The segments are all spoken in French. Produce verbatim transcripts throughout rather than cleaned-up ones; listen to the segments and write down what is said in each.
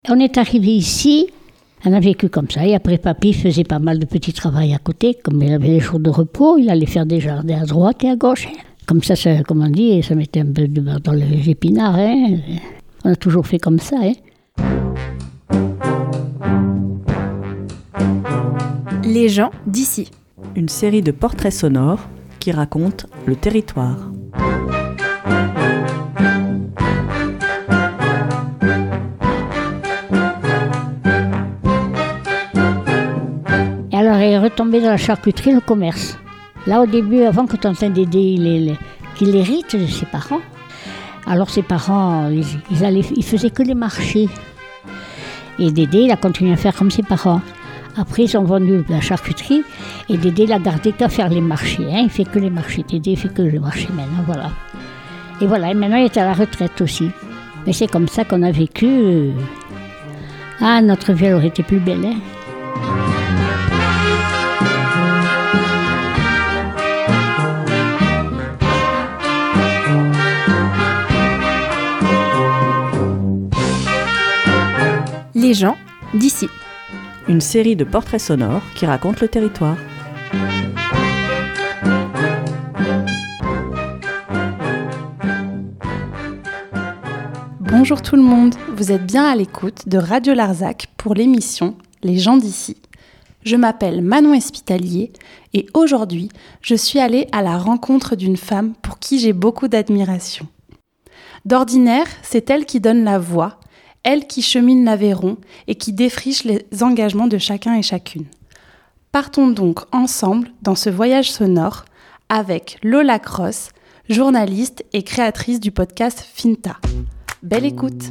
On est arrivé ici, on a vécu comme ça. Et après, papy faisait pas mal de petits travaux à côté. Comme il avait les jours de repos, il allait faire des jardins à droite et à gauche. Comme ça, ça comme on dit, ça mettait un peu de beurre dans les épinards. Hein. On a toujours fait comme ça. Hein. Les gens d'ici. Une série de portraits sonores qui racontent le territoire. Et alors, il est retombé dans la charcuterie, le commerce. Là, au début, avant que Tantin Dédé il, il, qu'il hérite de ses parents, alors ses parents, ils, ils, allaient, ils faisaient que les marchés. Et Dédé, il a continué à faire comme ses parents. Après, ils ont vendu la charcuterie et Dédé l'a gardé qu'à faire les marchés. Hein. Il fait que les marchés. Dédé fait que les marchés maintenant, voilà. Et voilà, et maintenant il est à la retraite aussi. Mais c'est comme ça qu'on a vécu. Ah, notre vie aurait été plus belle, hein. Les gens d'ici. Une série de portraits sonores qui racontent le territoire. Bonjour tout le monde, vous êtes bien à l'écoute de Radio Larzac pour l'émission Les gens d'ici. Je m'appelle Manon Espitalier et aujourd'hui, je suis allée à la rencontre d'une femme pour qui j'ai beaucoup d'admiration. D'ordinaire, c'est elle qui donne la voix, elle qui chemine l'Aveyron et qui défriche les engagements de chacun et chacune. Partons donc ensemble dans ce voyage sonore avec Lola Cross, journaliste et créatrice du podcast Finta. Belle écoute.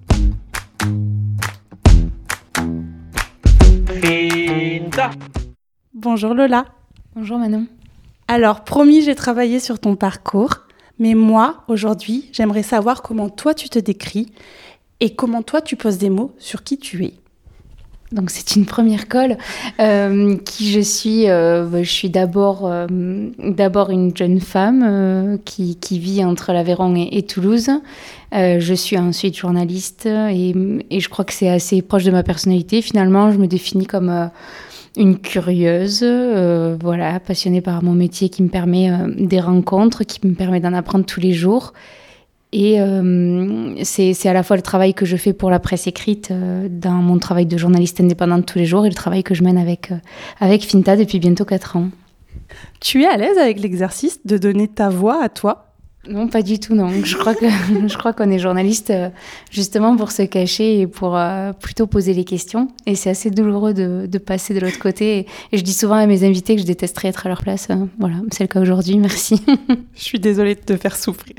Finta. Bonjour Lola. Bonjour Manon. Alors, promis, j'ai travaillé sur ton parcours, mais moi, aujourd'hui, j'aimerais savoir comment toi tu te décris et comment toi, tu poses des mots sur qui tu es. Donc c'est une première colle. Euh, qui je suis euh, Je suis d'abord, euh, d'abord une jeune femme euh, qui, qui vit entre l'Aveyron et, et Toulouse. Euh, je suis ensuite journaliste et, et je crois que c'est assez proche de ma personnalité. Finalement, je me définis comme euh, une curieuse, euh, voilà, passionnée par mon métier qui me permet euh, des rencontres, qui me permet d'en apprendre tous les jours. Et euh, c'est, c'est à la fois le travail que je fais pour la presse écrite euh, dans mon travail de journaliste indépendante tous les jours et le travail que je mène avec, euh, avec Finta depuis bientôt quatre ans. Tu es à l'aise avec l'exercice de donner ta voix à toi ? Non, pas du tout, non. Je crois, que, je crois qu'on est journaliste euh, justement pour se cacher et pour euh, plutôt poser les questions. Et c'est assez douloureux de, de passer de l'autre côté. Et, et je dis souvent à mes invités que je détesterais être à leur place. Euh, voilà, c'est le cas aujourd'hui, merci. Je suis désolée de te faire souffrir.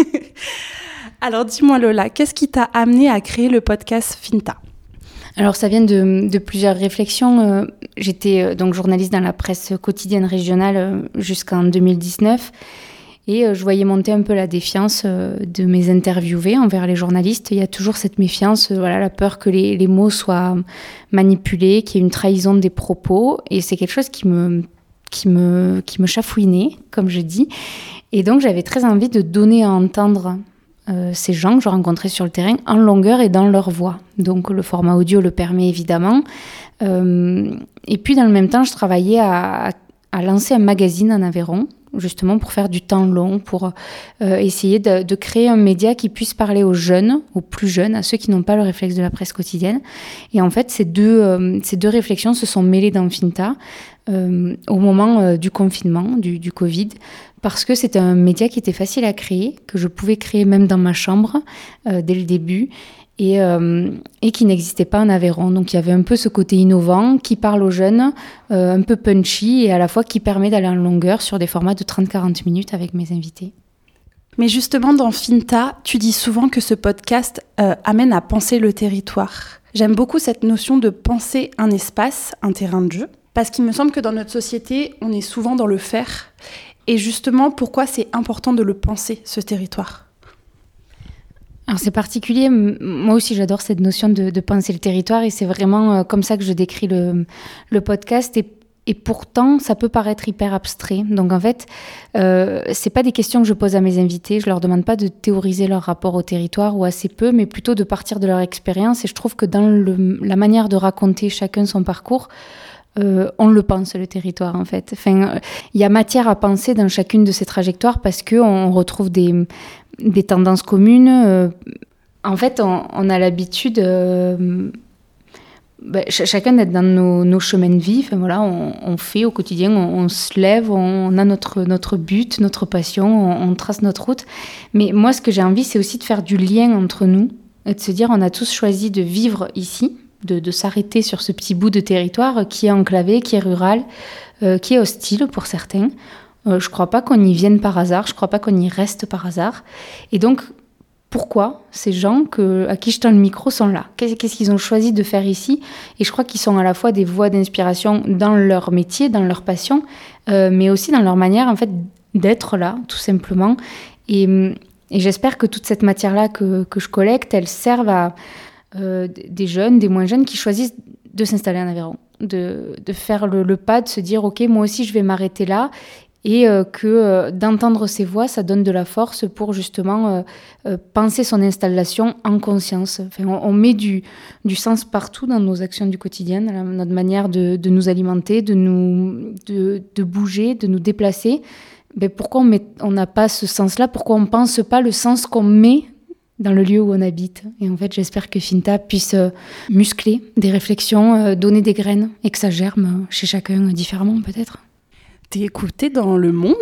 Alors dis-moi Lola, qu'est-ce qui t'a amené à créer le podcast Finta ? Alors ça vient de, de plusieurs réflexions. Euh, j'étais euh, donc journaliste dans la presse quotidienne régionale euh, jusqu'en deux mille dix-neuf et euh, je voyais monter un peu la défiance euh, de mes interviewés envers les journalistes. Il y a toujours cette méfiance, euh, voilà, la peur que les, les mots soient manipulés, qu'il y ait une trahison des propos et c'est quelque chose qui me, qui me, qui me chafouinait, comme je dis. Et donc j'avais très envie de donner à entendre Euh, ces gens que je rencontrais sur le terrain en longueur et dans leur voix. Donc le format audio le permet évidemment. Euh, et puis dans le même temps, je travaillais à, à lancer un magazine en Aveyron, justement pour faire du temps long, pour euh, essayer de, de créer un média qui puisse parler aux jeunes, aux plus jeunes, à ceux qui n'ont pas le réflexe de la presse quotidienne. Et en fait, ces deux, euh, ces deux réflexions se sont mêlées dans Finta euh, au moment euh, du confinement, du, du Covid, parce que c'était un média qui était facile à créer, que je pouvais créer même dans ma chambre euh, dès le début, et, euh, et qui n'existait pas en Aveyron. Donc il y avait un peu ce côté innovant qui parle aux jeunes, euh, un peu punchy, et à la fois qui permet d'aller en longueur sur des formats de trente à quarante minutes avec mes invités. Mais justement, dans Finta, tu dis souvent que ce podcast euh, amène à penser le territoire. J'aime beaucoup cette notion de penser un espace, un terrain de jeu, parce qu'il me semble que dans notre société, on est souvent dans le faire. Et justement, pourquoi c'est important de le penser, ce territoire ? Alors c'est particulier, moi aussi j'adore cette notion de, de penser le territoire et c'est vraiment comme ça que je décris le, le podcast. Et Et pourtant, ça peut paraître hyper abstrait. Donc en fait, euh, c'est pas des questions que je pose à mes invités. Je leur demande pas de théoriser leur rapport au territoire ou assez peu, mais plutôt de partir de leur expérience. Et je trouve que dans le, la manière de raconter chacun son parcours, euh, on le pense, le territoire en fait. Enfin, il y a matière à penser dans chacune de ces trajectoires parce que on retrouve des, des tendances communes. Euh, en fait, on, on a l'habitude. Euh, Ben, ch- chacun d'être dans nos, nos chemins de vie. Enfin, voilà, on, on fait au quotidien, on, on se lève, on, on a notre, notre but, notre passion, on, on trace notre route. Mais moi, ce que j'ai envie, c'est aussi de faire du lien entre nous et de se dire on a tous choisi de vivre ici, de, de s'arrêter sur ce petit bout de territoire qui est enclavé, qui est rural, euh, qui est hostile pour certains. Euh, je ne crois pas qu'on y vienne par hasard, je ne crois pas qu'on y reste par hasard. Et donc, pourquoi ces gens que, à qui je tends le micro sont là ? Qu'est-ce, qu'est-ce qu'ils ont choisi de faire ici ? Et je crois qu'ils sont à la fois des voies d'inspiration dans leur métier, dans leur passion, euh, mais aussi dans leur manière en fait, d'être là, tout simplement. Et, et j'espère que toute cette matière-là que, que je collecte, elle serve à euh, des jeunes, des moins jeunes qui choisissent de s'installer en Aveyron, de, de faire le, le pas, de se dire « Ok, moi aussi je vais m'arrêter là ». Et euh, que euh, d'entendre ces voix, ça donne de la force pour justement euh, euh, penser son installation en conscience. Enfin, on, on met du, du sens partout dans nos actions du quotidien, dans la, notre manière de, de nous alimenter, de, nous, de, de bouger, de nous déplacer. Ben, pourquoi on n'a pas ce sens-là ? Pourquoi on ne pense pas le sens qu'on met dans le lieu où on habite ? Et en fait, j'espère que Finta puisse euh, muscler des réflexions, euh, donner des graines et que ça germe chez chacun différemment peut-être. T'es écoutée dans le monde ?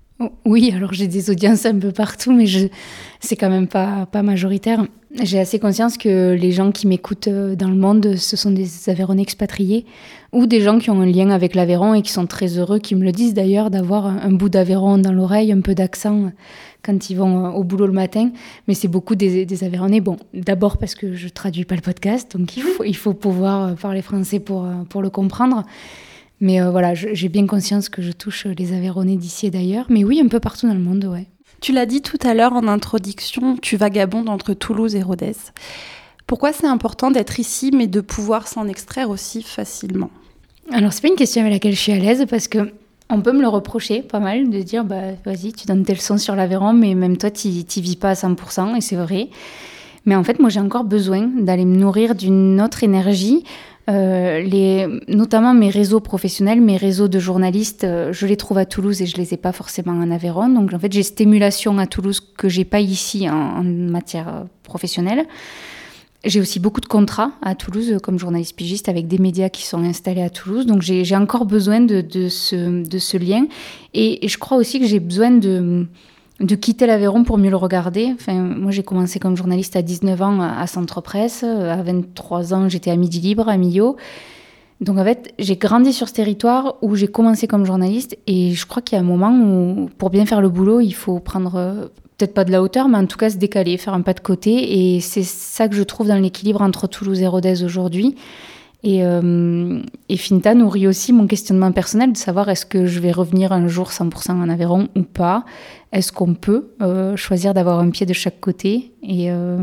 Oui, alors j'ai des audiences un peu partout, mais je, c'est quand même pas, pas majoritaire. J'ai assez conscience que les gens qui m'écoutent dans le monde, ce sont des Aveyronnais expatriés ou des gens qui ont un lien avec l'Aveyron et qui sont très heureux, qui me le disent d'ailleurs, d'avoir un bout d'Aveyron dans l'oreille, un peu d'accent quand ils vont au boulot le matin. Mais c'est beaucoup des, des Aveyronnais. Bon, d'abord parce que je traduis pas le podcast, donc il faut, il faut pouvoir parler français pour, pour le comprendre. Mais euh, voilà, je, j'ai bien conscience que je touche les Aveyronnais d'ici et d'ailleurs. Mais oui, un peu partout dans le monde, ouais. Tu l'as dit tout à l'heure en introduction, tu vagabondes entre Toulouse et Rodez. Pourquoi c'est important d'être ici, mais de pouvoir s'en extraire aussi facilement ? Alors, c'est pas une question avec laquelle je suis à l'aise, parce que on peut me le reprocher pas mal, de dire, bah, vas-y, tu donnes tes leçons sur l'Aveyron, mais même toi, t'y, t'y vis pas à cent pour cent, et c'est vrai. Mais en fait, moi, j'ai encore besoin d'aller me nourrir d'une autre énergie. Euh, les, notamment mes réseaux professionnels, mes réseaux de journalistes, euh, je les trouve à Toulouse et je les ai pas forcément en Aveyron. Donc en fait, j'ai cette émulation à Toulouse que j'ai pas ici en, en matière professionnelle. J'ai aussi beaucoup de contrats à Toulouse comme journaliste pigiste avec des médias qui sont installés à Toulouse. Donc j'ai, j'ai encore besoin de, de, ce, de ce lien. Et, et je crois aussi que j'ai besoin de... de quitter l'Aveyron pour mieux le regarder. Enfin, moi, j'ai commencé comme journaliste à dix-neuf ans à Centre Presse. À vingt-trois ans, j'étais à Midi Libre, à Millau. Donc, en fait, j'ai grandi sur ce territoire où j'ai commencé comme journaliste. Et je crois qu'il y a un moment où, pour bien faire le boulot, il faut prendre, euh, peut-être pas de la hauteur, mais en tout cas se décaler, faire un pas de côté. Et c'est ça que je trouve dans l'équilibre entre Toulouse et Rodez aujourd'hui. Et, euh, et Finta nourrit aussi mon questionnement personnel de savoir est-ce que je vais revenir un jour cent pour cent en Aveyron ou pas. Est-ce qu'on peut euh, choisir d'avoir un pied de chaque côté ? Et euh,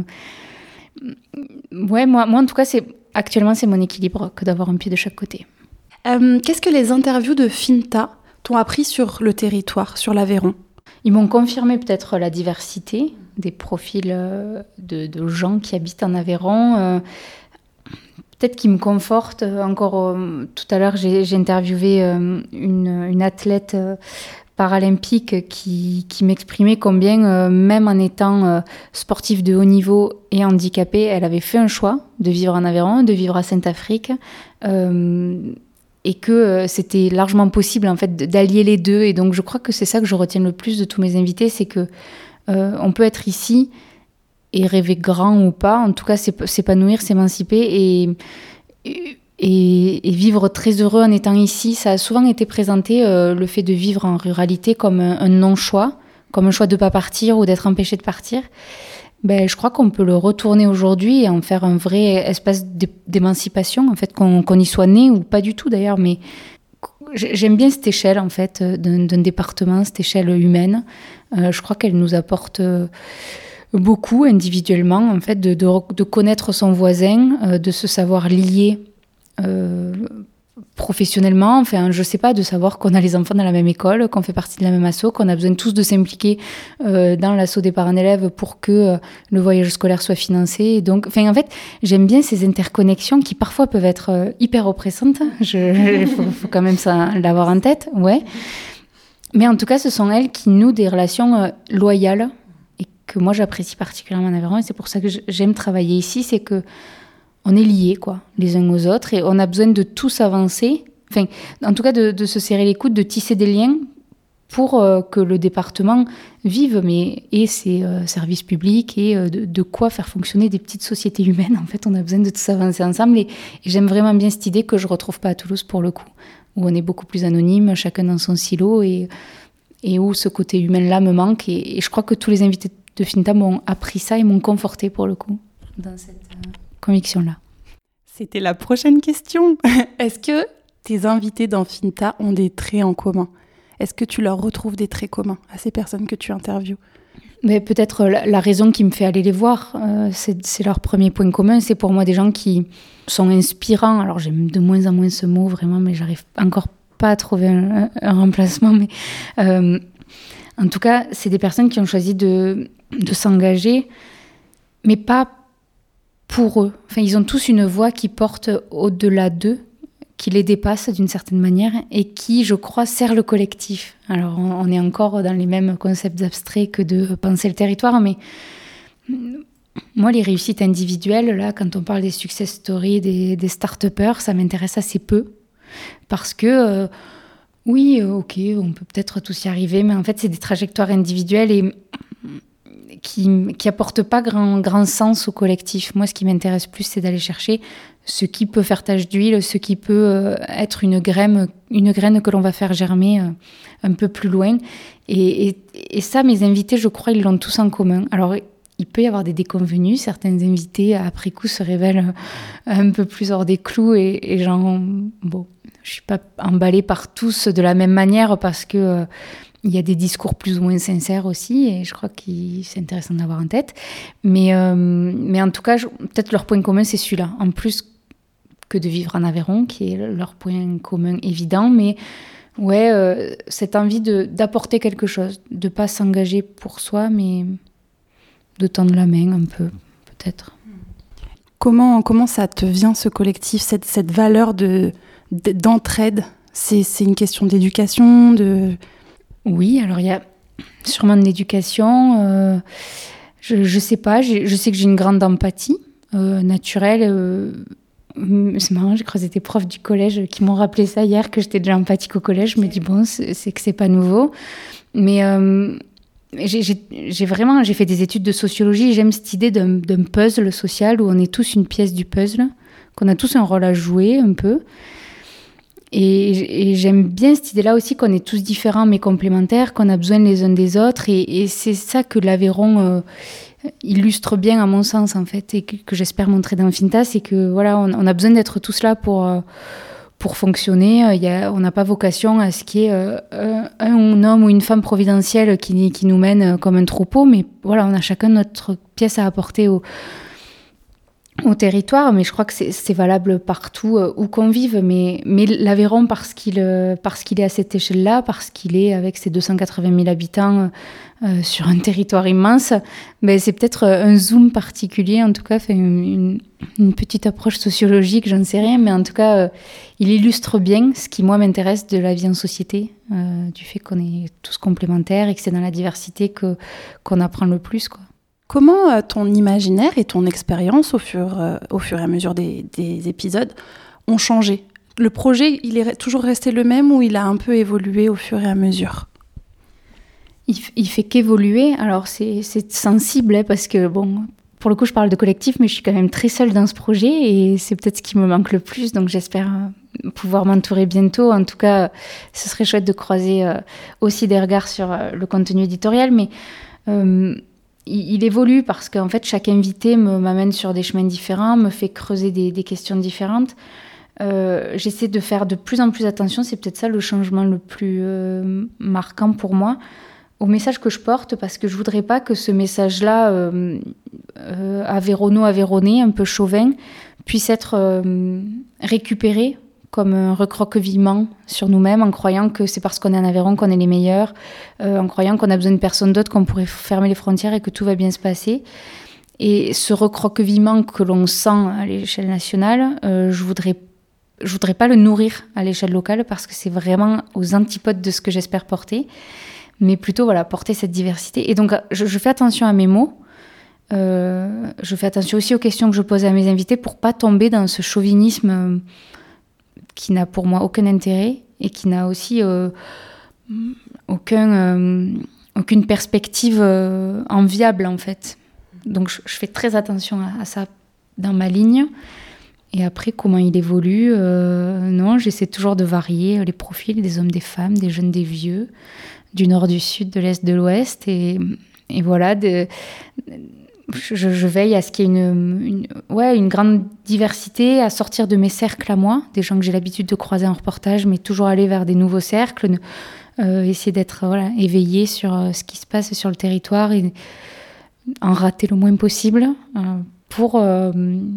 ouais, moi, moi, en tout cas, c'est, actuellement, c'est mon équilibre que d'avoir un pied de chaque côté. Euh, qu'est-ce que les interviews de Finta t'ont appris sur le territoire, sur l'Aveyron ? Ils m'ont confirmé peut-être la diversité des profils euh, de, de gens qui habitent en Aveyron. Euh, Peut-être qu'il me conforte. Encore euh, tout à l'heure, j'ai, j'ai interviewé euh, une, une athlète euh, paralympique qui, qui m'exprimait combien, euh, même en étant euh, sportive de haut niveau et handicapée, elle avait fait un choix de vivre en Aveyron, de vivre à Saint-Afrique, euh, et que euh, c'était largement possible en fait d'allier les deux. Et donc, je crois que c'est ça que je retiens le plus de tous mes invités, c'est que euh, on peut être ici et rêver grand ou pas, en tout cas s'épanouir, s'émanciper et, et, et vivre très heureux en étant ici. Ça a souvent été présenté, euh, le fait de vivre en ruralité, comme un, un non-choix, comme un choix de ne pas partir ou d'être empêché de partir. Ben, je crois qu'on peut le retourner aujourd'hui et en faire un vrai espace d'émancipation, en fait, qu'on, qu'on y soit né ou pas du tout d'ailleurs, mais j'aime bien cette échelle en fait, d'un, d'un département, cette échelle humaine. Euh, je crois qu'elle nous apporte... Euh, beaucoup individuellement, en fait, de, de, de connaître son voisin, euh, de se savoir lié euh, professionnellement, enfin, je sais pas, de savoir qu'on a les enfants dans la même école, qu'on fait partie de la même asso, qu'on a besoin tous de s'impliquer euh, dans l'asso des parents d'élèves pour que euh, le voyage scolaire soit financé. Et donc, enfin, en fait, j'aime bien ces interconnexions qui parfois peuvent être euh, hyper oppressantes. Il faut, faut quand même ça, l'avoir en tête, ouais. Mais en tout cas, ce sont elles qui nouent des relations euh, loyales et que moi, j'apprécie particulièrement en Aveyron. Et c'est pour ça que j'aime travailler ici, c'est que on est liés, quoi, les uns aux autres, et on a besoin de tous avancer, enfin, en tout cas de, de se serrer les coudes, de tisser des liens pour euh, que le département vive, mais et ses euh, services publics, et euh, de, de quoi faire fonctionner des petites sociétés humaines. En fait, on a besoin de tous avancer ensemble, et, et j'aime vraiment bien cette idée que je ne retrouve pas à Toulouse, pour le coup, où on est beaucoup plus anonyme, chacun dans son silo, et, et où ce côté humain-là me manque, et, et je crois que tous les invités de Finta m'ont appris ça et m'ont conforté, pour le coup, dans cette... Euh, conviction-là. C'était la prochaine question. Est-ce que tes invités dans Finta ont des traits en commun ? Est-ce que tu leur retrouves des traits communs à ces personnes que tu interviews ? Mais peut-être la, la raison qui me fait aller les voir, euh, c'est, c'est leur premier point commun. C'est pour moi des gens qui sont inspirants. Alors j'aime de moins en moins ce mot vraiment, mais j'arrive encore pas à trouver un, un remplacement. Mais euh, en tout cas, c'est des personnes qui ont choisi de, de s'engager, mais pas pour eux. Enfin, ils ont tous une voix qui porte au-delà d'eux, qui les dépasse d'une certaine manière et qui, je crois, sert le collectif. Alors, on, on est encore dans les mêmes concepts abstraits que de penser le territoire, mais moi, les réussites individuelles, là, quand on parle des success stories, des, des start-upers, ça m'intéresse assez peu. Parce que, euh, oui, ok, on peut peut-être tous y arriver, mais en fait, c'est des trajectoires individuelles et qui qui apporte pas grand grand sens au collectif. Moi, ce qui m'intéresse plus, c'est d'aller chercher ce qui peut faire tache d'huile, ce qui peut euh, être une graine, une graine que l'on va faire germer euh, un peu plus loin. Et, et, et ça, mes invités, je crois, ils l'ont tous en commun. Alors, il peut y avoir des déconvenus. Certains invités, après coup, se révèlent un peu plus hors des clous et, et genre, bon, je suis pas emballée par tous de la même manière parce que euh, il y a des discours plus ou moins sincères aussi, et je crois que c'est intéressant d'avoir en tête. Mais, euh, mais en tout cas, je, peut-être leur point commun, c'est celui-là, en plus que de vivre en Aveyron, qui est leur point commun évident. Mais ouais, euh, cette envie de, d'apporter quelque chose, de ne pas s'engager pour soi, mais de tendre la main un peu, peut-être. Comment, comment ça te vient, ce collectif, cette, cette valeur de, de, d'entraide ? c'est, c'est une question d'éducation, de... Oui, alors il y a sûrement de l'éducation. Euh, je ne sais pas, j'ai, je sais que j'ai une grande empathie euh, naturelle. Euh, c'est marrant, j'ai croisé des profs du collège qui m'ont rappelé ça hier, que j'étais déjà empathique au collège. Je me dis, bon, c'est, c'est que ce n'est pas nouveau. Mais euh, j'ai, j'ai, j'ai vraiment j'ai fait des études de sociologie. J'aime cette idée d'un, d'un puzzle social où on est tous une pièce du puzzle, qu'on a tous un rôle à jouer un peu. Et, et j'aime bien cette idée-là aussi qu'on est tous différents mais complémentaires, qu'on a besoin les uns des autres. Et, et c'est ça que l'Aveyron euh, illustre bien à mon sens en fait, et que, que j'espère montrer dans Finta, c'est que voilà, on, on a besoin d'être tous là pour, euh, pour fonctionner. Il y a, on n'a pas vocation à ce qu'il y ait euh, un, un homme ou une femme providentielle qui, qui nous mène comme un troupeau, mais voilà, on a chacun notre pièce à apporter au au territoire, mais je crois que c'est, c'est valable partout euh, où qu'on vive. Mais, mais l'Aveyron, parce qu'il, euh, parce qu'il est à cette échelle-là, parce qu'il est avec ses deux cent quatre-vingt mille habitants euh, sur un territoire immense, ben c'est peut-être un zoom particulier, en tout cas, fait une, une petite approche sociologique, j'en sais rien, mais en tout cas, euh, il illustre bien ce qui, moi, m'intéresse de la vie en société, euh, du fait qu'on est tous complémentaires et que c'est dans la diversité que, qu'on apprend le plus, quoi. Comment euh, ton imaginaire et ton expérience au fur, euh, au fur et à mesure des, des épisodes ont changé ? Le projet, il est re- toujours resté le même ou il a un peu évolué au fur et à mesure ? Il, il fait qu'évoluer. Alors c'est, c'est sensible hein, parce que bon, pour le coup je parle de collectif, mais je suis quand même très seule dans ce projet et c'est peut-être ce qui me manque le plus. Donc j'espère euh, pouvoir m'entourer bientôt. En tout cas, ce serait chouette de croiser euh, aussi des regards sur euh, le contenu éditorial, mais euh, il évolue parce qu'en fait, chaque invité me, m'amène sur des chemins différents, me fait creuser des, des questions différentes. Euh, j'essaie de faire de plus en plus attention, c'est peut-être ça le changement le plus euh, marquant pour moi, au message que je porte, parce que je ne voudrais pas que ce message-là, euh, euh, aveyrono-aveyronnais, un peu chauvin, puisse être euh, récupéré comme un recroquevillement sur nous-mêmes, en croyant que c'est parce qu'on est en Aveyron qu'on est les meilleurs, euh, en croyant qu'on a besoin de personne d'autre, qu'on pourrait fermer les frontières et que tout va bien se passer. Et ce recroquevillement que l'on sent à l'échelle nationale, euh, je voudrais, je voudrais pas le nourrir à l'échelle locale parce que c'est vraiment aux antipodes de ce que j'espère porter, mais plutôt voilà, porter cette diversité. Et donc, je, je fais attention à mes mots. Euh, je fais attention aussi aux questions que je pose à mes invités pour pas tomber dans ce chauvinisme euh, qui n'a pour moi aucun intérêt et qui n'a aussi euh, aucun, euh, aucune perspective euh, enviable en fait. Donc je, je fais très attention à, à ça dans ma ligne. Et après, comment il évolue, euh, non, j'essaie toujours de varier les profils des hommes, des femmes, des jeunes, des vieux, du nord, du sud, de l'est, de l'ouest. Et, et voilà, de, je, je veille à ce qu'il y ait une, une, ouais, une grande diversité, à sortir de mes cercles à moi, des gens que j'ai l'habitude de croiser en reportage, mais toujours aller vers des nouveaux cercles, euh, essayer d'être voilà, éveillé sur euh, ce qui se passe sur le territoire et en rater le moins possible euh, pour, euh,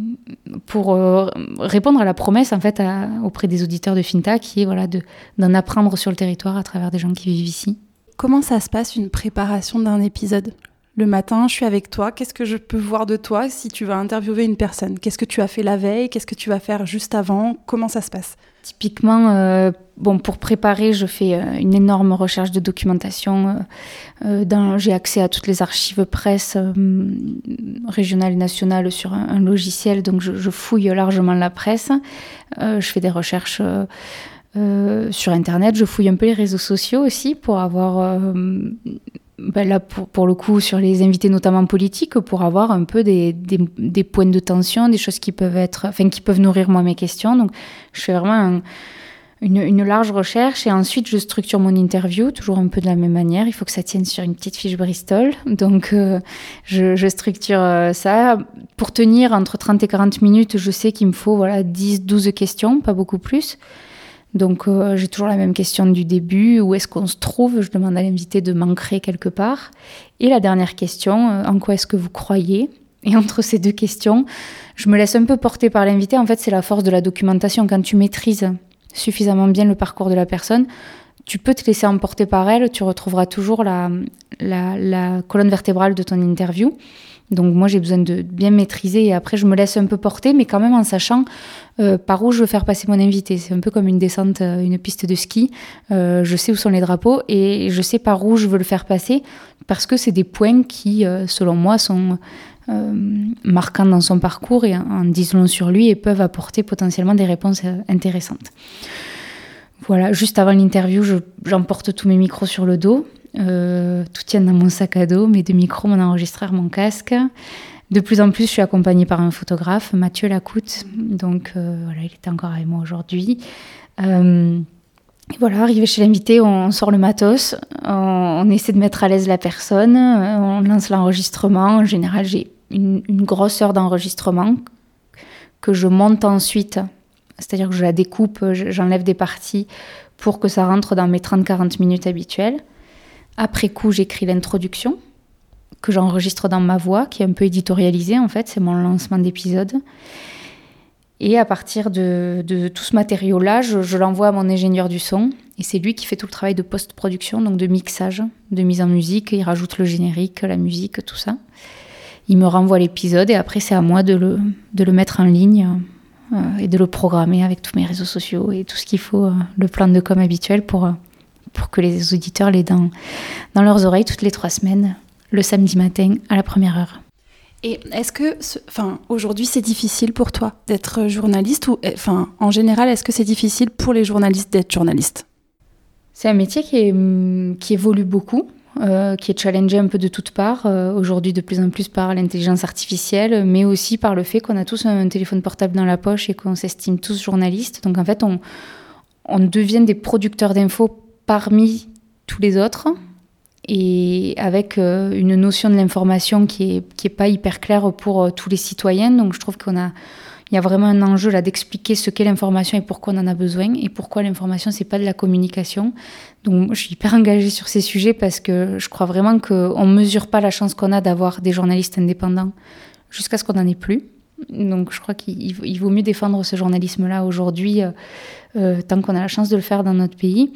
pour euh, répondre à la promesse en fait, à, auprès des auditeurs de Finta, qui est voilà, de, d'en apprendre sur le territoire à travers des gens qui vivent ici. Comment ça se passe une préparation d'un épisode ? Le matin, je suis avec toi. Qu'est-ce que je peux voir de toi si tu vas interviewer une personne ? Qu'est-ce que tu as fait la veille ? Qu'est-ce que tu vas faire juste avant ? Comment ça se passe ? Typiquement, euh, bon, pour préparer, je fais euh, une énorme recherche de documentation. Euh, euh, dans, j'ai accès à toutes les archives presse euh, régionales et nationales sur un, un logiciel, donc je, je fouille largement la presse. Euh, je fais des recherches euh, euh, sur Internet. Je fouille un peu les réseaux sociaux aussi pour avoir... Euh, Ben là, pour, pour le coup, sur les invités notamment politiques, pour avoir un peu des, des, des points de tension, des choses qui peuvent être, enfin, qui peuvent nourrir moi mes questions. Donc, je fais vraiment un, une, une large recherche et ensuite je structure mon interview toujours un peu de la même manière. Il faut que ça tienne sur une petite fiche Bristol. Donc, euh, je, je structure ça. Pour tenir entre trente et quarante minutes, je sais qu'il me faut voilà, dix douze questions, pas beaucoup plus. Donc, euh, j'ai toujours la même question du début. Où est-ce qu'on se trouve ? Je demande à l'invité de m'ancrer quelque part. Et la dernière question, euh, en quoi est-ce que vous croyez ? Et entre ces deux questions, je me laisse un peu porter par l'invité. En fait, c'est la force de la documentation. Quand tu maîtrises suffisamment bien le parcours de la personne, tu peux te laisser emporter par elle. Tu retrouveras toujours la, la, la colonne vertébrale de ton interview. Donc moi, j'ai besoin de bien maîtriser et après, je me laisse un peu porter, mais quand même en sachant euh, par où je veux faire passer mon invité. C'est un peu comme une descente, euh, une piste de ski. Euh, je sais où sont les drapeaux et je sais par où je veux le faire passer parce que c'est des points qui, euh, selon moi, sont euh, marquants dans son parcours et en, en disent long sur lui et peuvent apporter potentiellement des réponses euh, intéressantes. Voilà, juste avant l'interview, je, j'emporte tous mes micros sur le dos. Euh, tout tient dans mon sac à dos, mes deux micros, mon enregistreur, mon casque. De plus en plus, je suis accompagnée par un photographe, Mathieu Lacoute. Donc euh, voilà, il était encore avec moi aujourd'hui. Euh, et voilà, arrivé chez l'invité, on sort le matos, on, on essaie de mettre à l'aise la personne, on lance l'enregistrement. En général, j'ai une, une grosse heure d'enregistrement que je monte ensuite. C'est-à-dire que je la découpe, j'enlève des parties pour que ça rentre dans mes trente à quarante minutes habituelles. Après coup, j'écris l'introduction que j'enregistre dans ma voix, qui est un peu éditorialisée en fait, c'est mon lancement d'épisode. Et à partir de, de tout ce matériau-là, je, je l'envoie à mon ingénieur du son et c'est lui qui fait tout le travail de post-production, donc de mixage, de mise en musique. Il rajoute le générique, la musique, tout ça. Il me renvoie l'épisode et après, c'est à moi de le, de le mettre en ligne euh, et de le programmer avec tous mes réseaux sociaux et tout ce qu'il faut, euh, le plan de com habituel pour... Euh, pour que les auditeurs l'aient dans, dans leurs oreilles toutes les trois semaines, le samedi matin à la première heure. Et est-ce que, enfin, aujourd'hui, c'est difficile pour toi d'être journaliste ou, enfin, en général, est-ce que c'est difficile pour les journalistes d'être journalistes ? C'est un métier qui, est, qui évolue beaucoup, euh, qui est challengé un peu de toutes parts, euh, aujourd'hui de plus en plus par l'intelligence artificielle, mais aussi par le fait qu'on a tous un téléphone portable dans la poche et qu'on s'estime tous journalistes. Donc en fait, on, on devient des producteurs d'infos parmi tous les autres et avec euh, une notion de l'information qui est, qui est pas hyper claire pour euh, tous les citoyens. Donc je trouve qu'on a, il y a vraiment un enjeu là d'expliquer ce qu'est l'information et pourquoi on en a besoin et pourquoi l'information c'est pas de la communication. Donc je suis hyper engagée sur ces sujets parce que je crois vraiment qu'on mesure pas la chance qu'on a d'avoir des journalistes indépendants jusqu'à ce qu'on n'en ait plus. Donc je crois qu'il il vaut mieux défendre ce journalisme-là aujourd'hui, euh, euh, tant qu'on a la chance de le faire dans notre pays.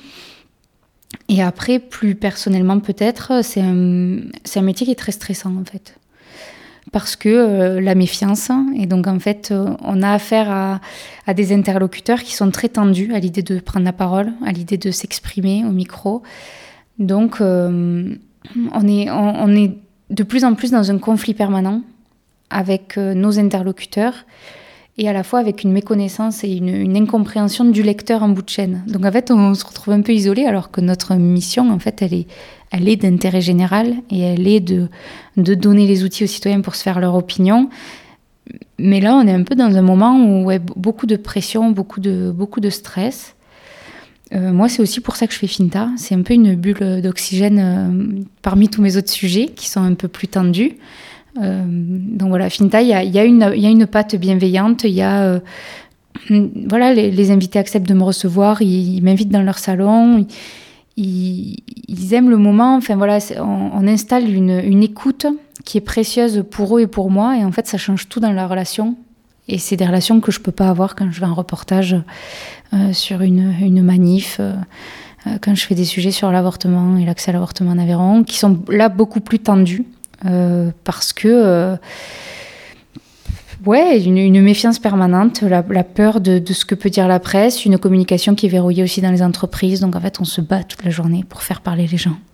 Et après, plus personnellement peut-être, c'est un, c'est un métier qui est très stressant en fait. Parce que euh, la méfiance, et donc en fait, euh, on a affaire à, à des interlocuteurs qui sont très tendus à l'idée de prendre la parole, à l'idée de s'exprimer au micro. Donc euh, on, est, on, on est de plus en plus dans un conflit permanent avec euh, nos interlocuteurs, et à la fois avec une méconnaissance et une, une incompréhension du lecteur en bout de chaîne. Donc en fait, on se retrouve un peu isolé, alors que notre mission, en fait, elle est, elle est d'intérêt général, et elle est de, de donner les outils aux citoyens pour se faire leur opinion. Mais là, on est un peu dans un moment où ouais, beaucoup de pression, beaucoup de, beaucoup de stress. Euh, moi, c'est aussi pour ça que je fais Finta. C'est un peu une bulle d'oxygène euh, parmi tous mes autres sujets qui sont un peu plus tendus. Euh, donc voilà, Finta, il y a, y a une, y a une patte bienveillante. Il y a, euh, voilà, les, les invités acceptent de me recevoir, ils, ils m'invitent dans leur salon, ils, ils aiment le moment. Enfin voilà, on, on installe une, une écoute qui est précieuse pour eux et pour moi, et en fait, ça change tout dans la relation. Et c'est des relations que je peux pas avoir quand je vais en reportage euh, sur une, une manif, euh, quand je fais des sujets sur l'avortement et l'accès à l'avortement en Aveyron, qui sont là beaucoup plus tendus. Euh, parce que euh, ouais, une, une méfiance permanente, la, la peur de, de ce que peut dire la presse, une communication qui est verrouillée aussi dans les entreprises. Donc en fait, on se bat toute la journée pour faire parler les gens.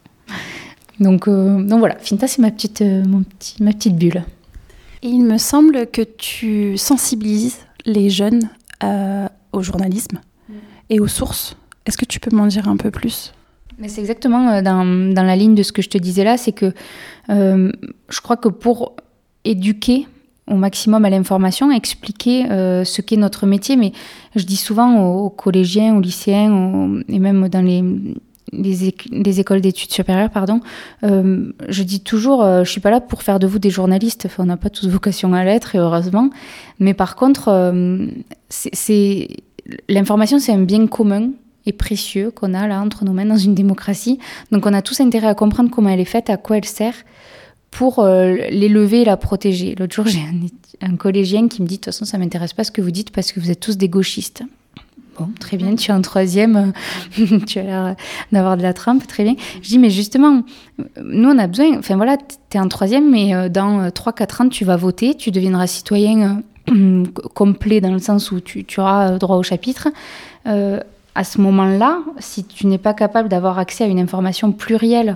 Donc, euh, donc voilà, Finta, c'est ma petite, euh, mon petit, ma petite bulle. Et il me semble que tu sensibilises les jeunes euh, au journalisme mmh. et aux sources. Est-ce que tu peux m'en dire un peu plus ? Mais c'est exactement dans, dans la ligne de ce que je te disais là, c'est que euh, je crois que pour éduquer au maximum à l'information, expliquer euh, ce qu'est notre métier, mais je dis souvent aux, aux collégiens, aux lycéens, aux, et même dans les, les, éc- les écoles d'études supérieures, pardon, euh, je dis toujours, euh, je suis pas là pour faire de vous des journalistes, enfin, on n'a pas tous vocation à l'être, et heureusement, mais par contre, euh, c'est, c'est, l'information, c'est un bien commun et précieux qu'on a là entre nos mains dans une démocratie. Donc on a tous intérêt à comprendre comment elle est faite, à quoi elle sert, pour euh, l'élever et la protéger. L'autre jour, j'ai un, un collégien qui me dit « De toute façon, ça ne m'intéresse pas ce que vous dites parce que vous êtes tous des gauchistes. » Bon, très bien, tu es en troisième, tu as l'air d'avoir de la trempe, très bien. Je dis « Mais justement, nous on a besoin, enfin voilà, tu es en troisième, mais dans trois quatre ans, tu vas voter, tu deviendras citoyen euh, complet dans le sens où tu, tu auras droit au chapitre. Euh, » À ce moment-là, si tu n'es pas capable d'avoir accès à une information plurielle,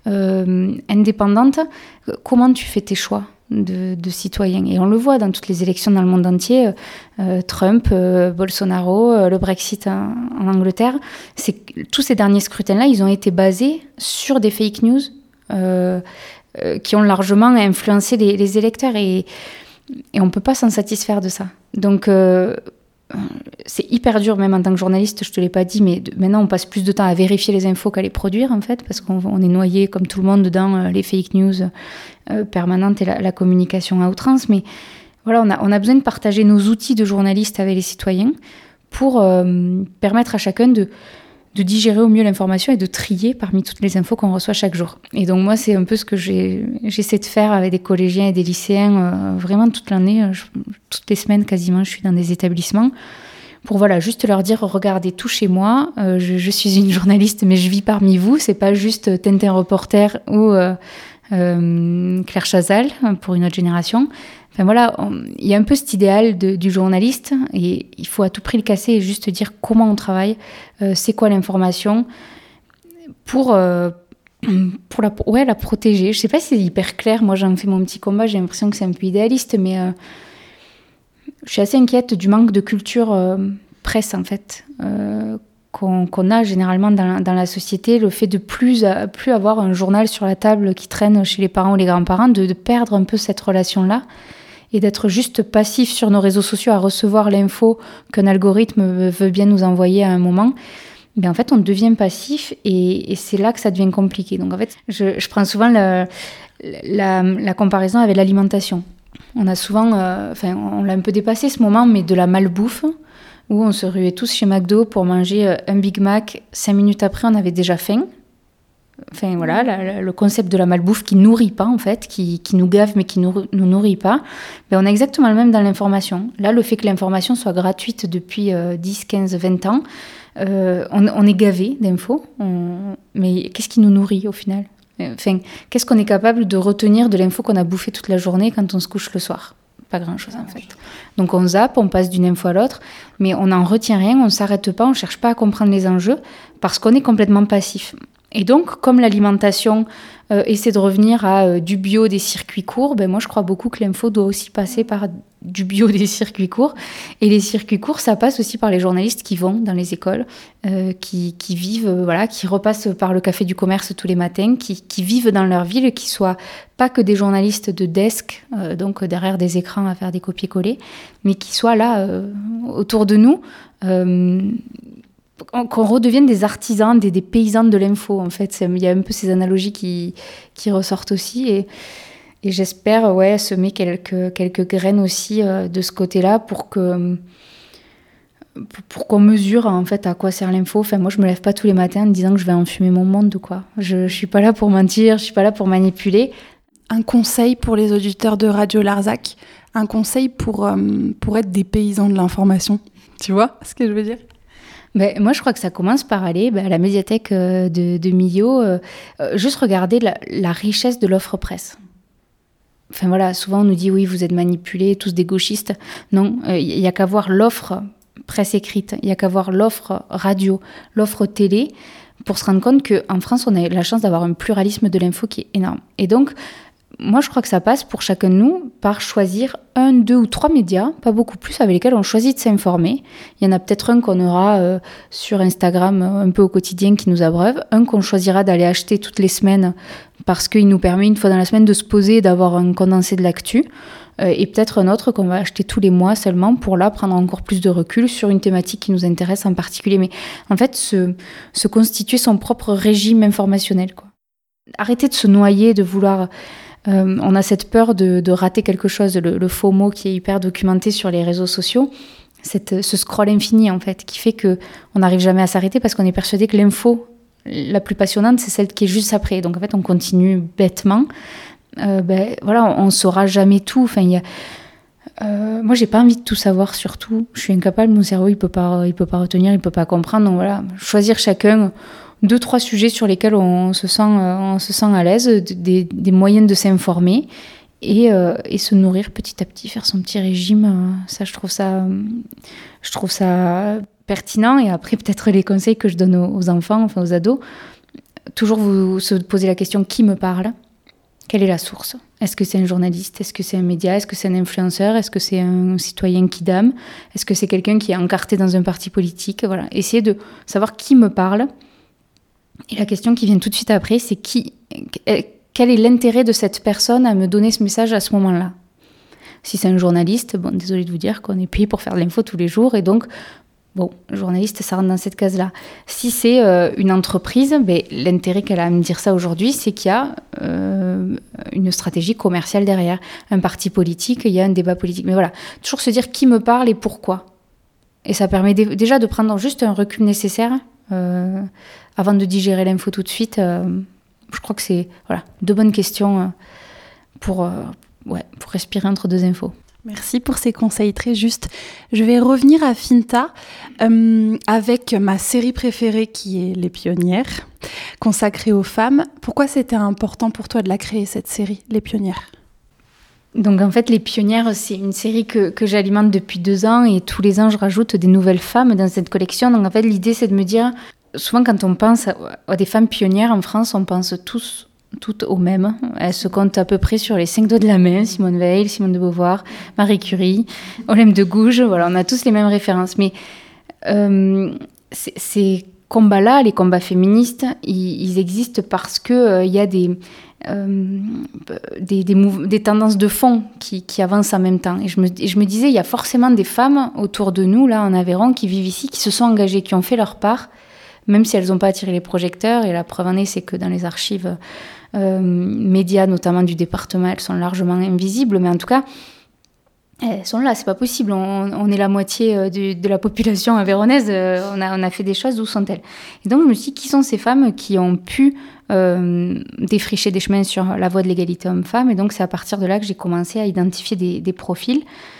euh, indépendante, comment tu fais tes choix de, de citoyen ? Et on le voit dans toutes les élections dans le monde entier, euh, Trump, euh, Bolsonaro, euh, le Brexit en, en Angleterre, c'est, tous ces derniers scrutins-là, ils ont été basés sur des fake news euh, euh, qui ont largement influencé les, les électeurs. Et, et on ne peut pas s'en satisfaire de ça. Donc... Euh, c'est hyper dur, même en tant que journaliste, je te l'ai pas dit, mais de, maintenant on passe plus de temps à vérifier les infos qu'à les produire en fait, parce qu'on on est noyé comme tout le monde dans euh, les fake news euh, permanentes et la, la communication à outrance. Mais voilà, on a, on a besoin de partager nos outils de journalistes avec les citoyens pour euh, permettre à chacun de, de digérer au mieux l'information et de trier parmi toutes les infos qu'on reçoit chaque jour. Et donc moi, c'est un peu ce que j'ai, j'essaie de faire avec des collégiens et des lycéens euh, vraiment toute l'année, je, toutes les semaines quasiment, je suis dans des établissements pour voilà, juste leur dire, regardez tout chez moi, euh, je, je suis une journaliste, mais je vis parmi vous, c'est pas juste Tintin Reporter ou euh, euh, Claire Chazal pour une autre génération. Enfin voilà, il y a un peu cet idéal de, du journaliste et il faut à tout prix le casser et juste dire comment on travaille, euh, c'est quoi l'information pour, euh, pour la, ouais, la protéger. Je sais pas si c'est hyper clair, moi j'en fais mon petit combat, j'ai l'impression que c'est un peu idéaliste, mais euh, je suis assez inquiète du manque de culture euh, presse en fait, euh, qu'on, qu'on a généralement dans la, dans la société, le fait de plus, euh, plus avoir un journal sur la table qui traîne chez les parents ou les grands-parents, de, de perdre un peu cette relation-là. Et d'être juste passif sur nos réseaux sociaux à recevoir l'info qu'un algorithme veut bien nous envoyer à un moment, bien en fait, on devient passif et, et c'est là que ça devient compliqué. Donc en fait, je, je prends souvent la, la, la comparaison avec l'alimentation. On a souvent, euh, enfin, on l'a un peu dépassé ce moment, mais de la malbouffe, où on se ruait tous chez McDo pour manger un Big Mac. Cinq minutes après, on avait déjà faim. Enfin voilà, la, la, le concept de la malbouffe qui nourrit pas en fait, qui, qui nous gave mais qui nous, nous nourrit pas, ben on a exactement le même dans l'information. Là, le fait que l'information soit gratuite depuis euh, dix, quinze, vingt ans, euh, on, on est gavé d'infos, on... mais qu'est-ce qui nous nourrit au final ? Enfin, qu'est-ce qu'on est capable de retenir de l'info qu'on a bouffé toute la journée quand on se couche le soir ? Pas grand-chose en fait. Donc on zappe, on passe d'une info à l'autre, mais on n'en retient rien, on ne s'arrête pas, on ne cherche pas à comprendre les enjeux parce qu'on est complètement passif. Et donc, comme l'alimentation euh, essaie de revenir à euh, du bio, des circuits courts, ben moi je crois beaucoup que l'info doit aussi passer par du bio, des circuits courts. Et les circuits courts, ça passe aussi par les journalistes qui vont dans les écoles, euh, qui, qui vivent, euh, voilà, qui repassent par le café du commerce tous les matins, qui, qui vivent dans leur ville, qui soient pas que des journalistes de desk, euh, donc derrière des écrans à faire des copier-coller, mais qui soient là euh, autour de nous. Euh, qu'on redevienne des artisans, des, des paysans de l'info, en fait. Il y a un peu ces analogies qui, qui ressortent aussi. Et, et j'espère ouais, semer quelques, quelques graines aussi euh, de ce côté-là pour, que, pour, pour qu'on mesure en fait, à quoi sert l'info. Enfin, moi, je ne me lève pas tous les matins en me disant que je vais enfumer mon monde. Quoi. Je ne suis pas là pour mentir, je ne suis pas là pour manipuler. Un conseil pour les auditeurs de Radio Larzac, un conseil pour, euh, pour être des paysans de l'information. Tu vois ce que je veux dire ? Ben, moi, je crois que ça commence par aller ben, à la médiathèque euh, de, de Millau, euh, euh, juste regarder la, la richesse de l'offre presse. Enfin voilà, souvent on nous dit oui, vous êtes manipulés, tous des gauchistes. Non, il euh, n'y a qu'à voir l'offre presse écrite, il n'y a qu'à voir l'offre radio, l'offre télé, pour se rendre compte qu'en France, on a la chance d'avoir un pluralisme de l'info qui est énorme. Et donc, moi, je crois que ça passe pour chacun de nous par choisir un, deux ou trois médias, pas beaucoup plus, avec lesquels on choisit de s'informer. Il y en a peut-être un qu'on aura euh, sur Instagram un peu au quotidien qui nous abreuve, un qu'on choisira d'aller acheter toutes les semaines parce qu'il nous permet une fois dans la semaine de se poser et d'avoir un condensé de l'actu, euh, et peut-être un autre qu'on va acheter tous les mois seulement pour là prendre encore plus de recul sur une thématique qui nous intéresse en particulier. Mais en fait, se, se constituer son propre régime informationnel, quoi. Arrêter de se noyer, de vouloir... Euh, on a cette peur de, de rater quelque chose, le, le FOMO qui est hyper documenté sur les réseaux sociaux, cette, ce scroll infini en fait, qui fait qu'on n'arrive jamais à s'arrêter parce qu'on est persuadé que l'info la plus passionnante, c'est celle qui est juste après. Donc en fait, on continue bêtement. Euh, ben, voilà, on ne saura jamais tout. Enfin, y a, euh, moi, j'ai pas envie de tout savoir sur tout. Je suis incapable, mon cerveau, il peut pas, il peut pas retenir, il peut pas comprendre. Donc voilà, choisir chacun deux, trois sujets sur lesquels on se sent, on se sent à l'aise, des, des moyens de s'informer et, euh, et se nourrir petit à petit, faire son petit régime. Ça, je trouve ça, je trouve ça pertinent. Et après, peut-être les conseils que je donne aux, aux enfants, enfin aux ados, toujours vous se poser la question, qui me parle ? Quelle est la source ? Est-ce que c'est un journaliste ? Est-ce que c'est un média ? Est-ce que c'est un influenceur ? Est-ce que c'est un citoyen kidam ? Est-ce que c'est quelqu'un qui est encarté dans un parti politique ? Voilà, essayez de savoir qui me parle. Et la question qui vient tout de suite après, c'est qui, quel est l'intérêt de cette personne à me donner ce message à ce moment-là ? Si c'est un journaliste, bon, désolé de vous dire qu'on est payé pour faire de l'info tous les jours, et donc, bon, journaliste, ça rentre dans cette case-là. Si c'est euh, une entreprise, ben, l'intérêt qu'elle a à me dire ça aujourd'hui, c'est qu'il y a euh, une stratégie commerciale derrière, un parti politique, il y a un débat politique. Mais voilà, toujours se dire qui me parle et pourquoi. Et ça permet d- déjà de prendre juste un recul nécessaire euh, avant de digérer l'info tout de suite. Euh, je crois que c'est voilà, deux bonnes questions euh, pour, euh, ouais, pour respirer entre deux infos. Merci pour ces conseils très justes. Je vais revenir à Finta euh, avec ma série préférée qui est Les Pionnières, consacrée aux femmes. Pourquoi c'était important pour toi de la créer, cette série, Les Pionnières ? Donc en fait, Les Pionnières, c'est une série que, que j'alimente depuis deux ans et tous les ans, je rajoute des nouvelles femmes dans cette collection. Donc en fait, l'idée, c'est de me dire, souvent quand on pense à, à des femmes pionnières en France, on pense tous toutes aux mêmes. Elles se comptent à peu près sur les cinq doigts de la main. Simone Veil, Simone de Beauvoir, Marie Curie, Olympe de Gouges. Voilà, on a tous les mêmes références. Mais euh, ces combats-là, les combats féministes, ils, ils existent parce qu'il euh, y a des, euh, des, des, mouv- des tendances de fond qui, qui avancent en même temps. Et je, me, et je me disais, il y a forcément des femmes autour de nous, là, en Aveyron, qui vivent ici, qui se sont engagées, qui ont fait leur part, même si elles n'ont pas attiré les projecteurs. Et la preuve en est, c'est que dans les archives euh, médias, notamment du département, elles sont largement invisibles. Mais en tout cas, Elles sont là, c'est pas possible. On, on est la moitié de, de la population aveyronnaise. On a, on a fait des choses, d'où sont-elles? Et donc, je me suis dit, qui sont ces femmes qui ont pu euh, défricher des chemins sur la voie de l'égalité homme-femme? Et donc, c'est à partir de là que j'ai commencé à identifier des, des profils.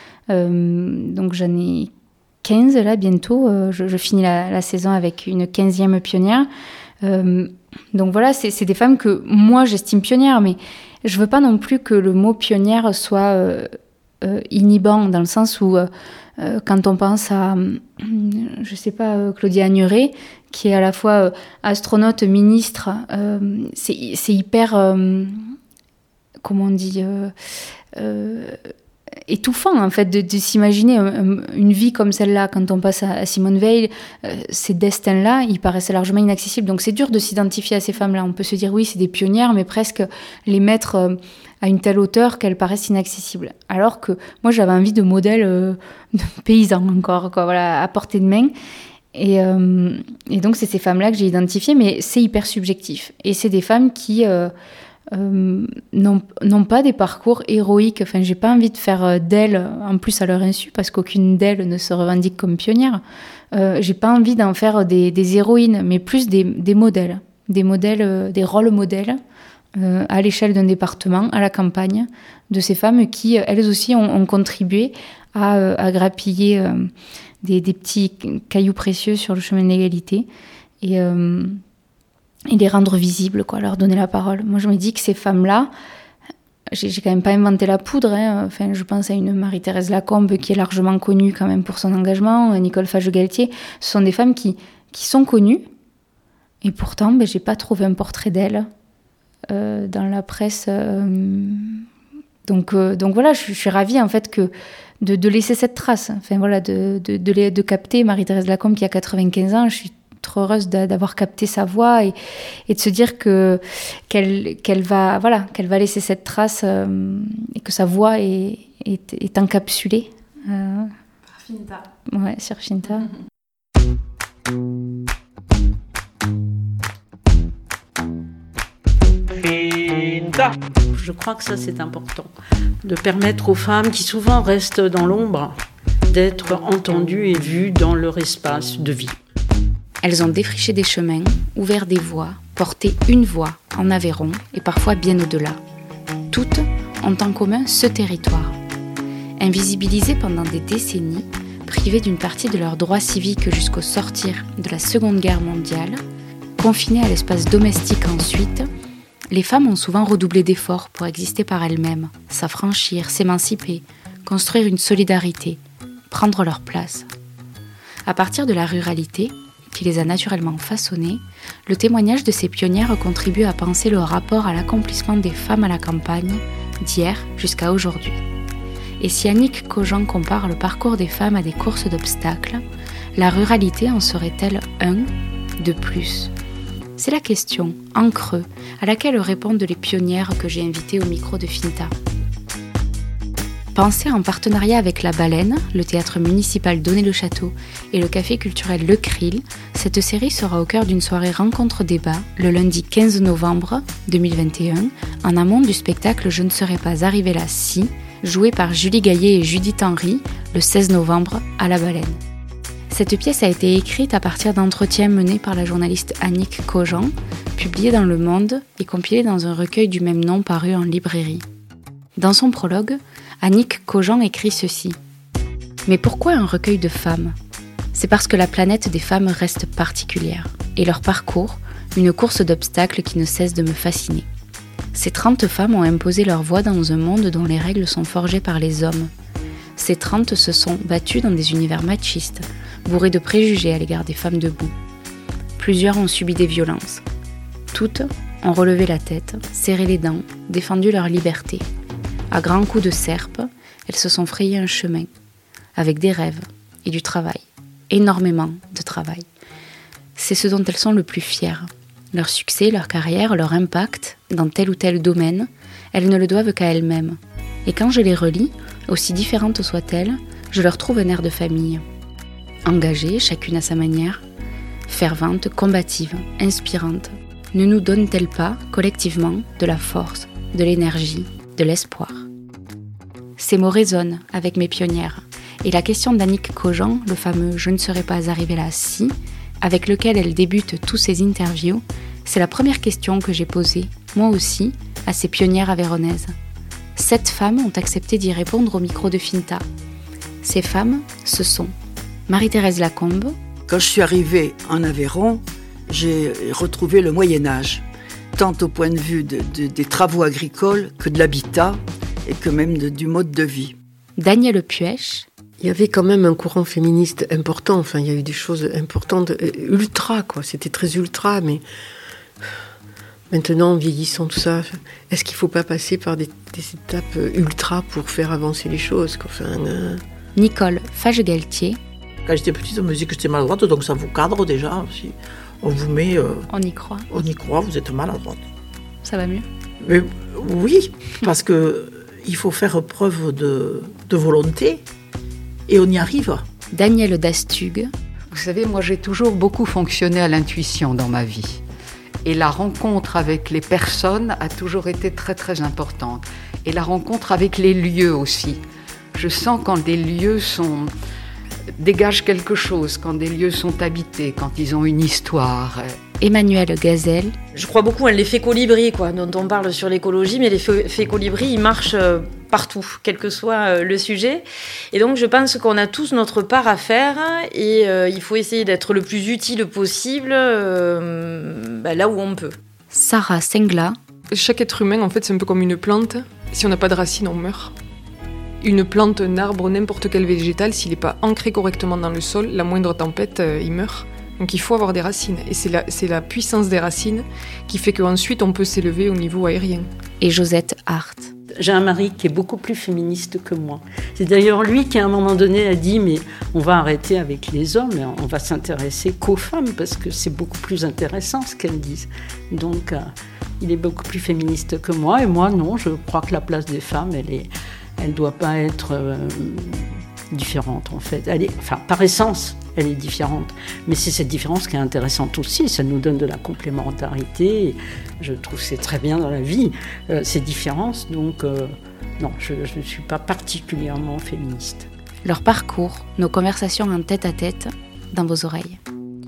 Euh, donc, j'en ai quinze là, bientôt. Euh, je, je finis la, la saison avec une quinzième pionnière. Euh, donc voilà, c'est, c'est des femmes que moi, j'estime pionnières, mais je veux pas non plus que le mot pionnière soit... Euh, Euh, inhibant, dans le sens où euh, euh, quand on pense à, euh, je sais pas, euh, Claudia Agneray, qui est à la fois euh, astronaute, ministre, euh, c'est, c'est hyper, euh, comment on dit, euh, euh, étouffant en fait de, de s'imaginer un, une vie comme celle-là. Quand on passe à, à Simone Veil, euh, ces destins-là, ils paraissent largement inaccessibles. Donc c'est dur de s'identifier à ces femmes-là. On peut se dire oui, c'est des pionnières, mais presque les mettre euh, à une telle hauteur qu'elles paraissent inaccessibles. Alors que moi, j'avais envie de modèles euh, de paysans encore, quoi, voilà, à portée de main. Et, euh, et donc, c'est ces femmes-là que j'ai identifiées, mais c'est hyper subjectif. Et c'est des femmes qui euh, euh, n'ont, n'ont pas des parcours héroïques. Enfin, j'ai pas envie de faire d'elles, en plus à leur insu, parce qu'aucune d'elles ne se revendique comme pionnière. Euh, j'ai pas envie d'en faire des, des héroïnes, mais plus des, des modèles, des modèles, euh, des rôles modèles. Euh, à l'échelle d'un département, à la campagne, de ces femmes qui, elles aussi, ont, ont contribué à, euh, à grappiller euh, des, des petits cailloux précieux sur le chemin de l'égalité et, euh, et les rendre visibles, quoi, leur donner la parole. Moi, je me dis que ces femmes-là, j'ai, j'ai quand même pas inventé la poudre. Hein. Enfin, je pense à une Marie-Thérèse Lacombe qui est largement connue quand même pour son engagement, Nicole Fage-Galtier. Ce sont des femmes qui, qui sont connues et pourtant, ben, j'ai pas trouvé un portrait d'elles Euh, dans la presse. Euh, donc, euh, donc voilà, je, je suis ravie en fait que de, de laisser cette trace. Enfin voilà, de, de, de, de capter Marie-Thérèse Lacombe qui a quatre-vingt-quinze ans. Je suis trop heureuse d'avoir capté sa voix et, et de se dire que, qu'elle, qu'elle, va, voilà, qu'elle va laisser cette trace euh, et que sa voix est, est, est encapsulée. Euh, Par Finta. Ouais, sur Finta. Finta. Je crois que ça, c'est important, de permettre aux femmes qui souvent restent dans l'ombre d'être entendues et vues dans leur espace de vie. Elles ont défriché des chemins, ouvert des voies, porté une voix en Aveyron et parfois bien au-delà. Toutes ont en commun ce territoire. Invisibilisées pendant des décennies, privées d'une partie de leurs droits civiques jusqu'au sortir de la Seconde Guerre mondiale, confinées à l'espace domestique ensuite, les femmes ont souvent redoublé d'efforts pour exister par elles-mêmes, s'affranchir, s'émanciper, construire une solidarité, prendre leur place. À partir de la ruralité, qui les a naturellement façonnées, le témoignage de ces pionnières contribue à penser le rapport à l'accomplissement des femmes à la campagne, d'hier jusqu'à aujourd'hui. Et si Annick Cogent compare le parcours des femmes à des courses d'obstacles, la ruralité en serait-elle un de plus ? C'est la question, en creux, à laquelle répondent les pionnières que j'ai invitées au micro de Finta. Pensée en partenariat avec La Baleine, le théâtre municipal d'Onet-le-Château et le café culturel Le Krill, cette série sera au cœur d'une soirée rencontre-débat le lundi quinze novembre deux mille vingt et un, en amont du spectacle Je ne serais pas arrivée là si, joué par Julie Gaillet et Judith Henry le seize novembre à La Baleine. Cette pièce a été écrite à partir d'entretiens menés par la journaliste Annick Cogent, publiés dans Le Monde et compilés dans un recueil du même nom paru en librairie. Dans son prologue, Annick Cogent écrit ceci. « Mais pourquoi un recueil de femmes ? C'est parce que la planète des femmes reste particulière, et leur parcours, une course d'obstacles qui ne cesse de me fasciner. Ces trente femmes ont imposé leur voix dans un monde dont les règles sont forgées par les hommes. Ces trente se sont battues dans des univers machistes, bourrés de préjugés à l'égard des femmes debout. Plusieurs ont subi des violences. Toutes ont relevé la tête, serré les dents, défendu leur liberté. À grands coups de serpe, elles se sont frayées un chemin, avec des rêves et du travail, énormément de travail. C'est ce dont elles sont le plus fières. Leur succès, leur carrière, leur impact dans tel ou tel domaine, elles ne le doivent qu'à elles-mêmes. Et quand je les relis, aussi différentes soient-elles, je leur trouve un air de famille. Engagées, chacune à sa manière, ferventes, combatives, inspirantes, ne nous donnent-elles pas, collectivement, de la force, de l'énergie, de l'espoir ? Ces mots résonnent avec mes pionnières. Et la question d'Annick Cogent, le fameux « Je ne serais pas arrivée là si », avec lequel elle débute tous ses interviews, c'est la première question que j'ai posée, moi aussi, à ces pionnières aveyronaises. Sept femmes ont accepté d'y répondre au micro de Finta. Ces femmes, ce sont Marie-Thérèse Lacombe. Quand je suis arrivée en Aveyron, j'ai retrouvé le Moyen-Âge, tant au point de vue de, de, des travaux agricoles que de l'habitat et que même de, du mode de vie. Danielle Puech. Il y avait quand même un courant féministe important, enfin il y a eu des choses importantes, ultra quoi, c'était très ultra, mais maintenant en vieillissant tout ça, est-ce qu'il ne faut pas passer par des, des étapes ultra pour faire avancer les choses quoi, enfin, euh... Nicole Fage-Galtier. Quand j'étais petite, on me disait que j'étais maladroite, donc ça vous cadre déjà. Si on vous met... Euh, on y croit. On y croit, vous êtes maladroite. Ça va mieux? Mais oui, parce qu'il faut faire preuve de, de volonté et on y arrive. Danielle Dastug. Vous savez, moi j'ai toujours beaucoup fonctionné à l'intuition dans ma vie. Et la rencontre avec les personnes a toujours été très très importante. Et la rencontre avec les lieux aussi. Je sens quand des lieux sont... dégagent quelque chose, quand des lieux sont habités, quand ils ont une histoire. Emmanuelle Gazelle. Je crois beaucoup à l'effet colibri, quoi, dont on parle sur l'écologie, mais l'effet colibri, il marche partout, quel que soit le sujet. Et donc, je pense qu'on a tous notre part à faire et euh, il faut essayer d'être le plus utile possible euh, bah, là où on peut. Sarah Sengla. Chaque être humain, en fait, c'est un peu comme une plante. Si on n'a pas de racines, on meurt. Une plante, un arbre, n'importe quel végétal, s'il n'est pas ancré correctement dans le sol, la moindre tempête, euh, il meurt. Donc il faut avoir des racines. Et c'est la, c'est la puissance des racines qui fait qu'ensuite on peut s'élever au niveau aérien. Et Josette Hart. J'ai un mari qui est beaucoup plus féministe que moi. C'est d'ailleurs lui qui, à un moment donné, a dit « Mais on va arrêter avec les hommes et on va s'intéresser qu'aux femmes parce que c'est beaucoup plus intéressant ce qu'elles disent. » Donc euh, il est beaucoup plus féministe que moi. Et moi, non, je crois que la place des femmes, elle est... elle ne doit pas être euh, différente, en fait. Elle est, enfin, par essence, elle est différente. Mais c'est cette différence qui est intéressante aussi. Ça nous donne de la complémentarité. Je trouve que c'est très bien dans la vie, euh, ces différences. Donc, euh, non, je ne suis pas particulièrement féministe. Leur parcours, nos conversations en tête-à-tête, dans vos oreilles.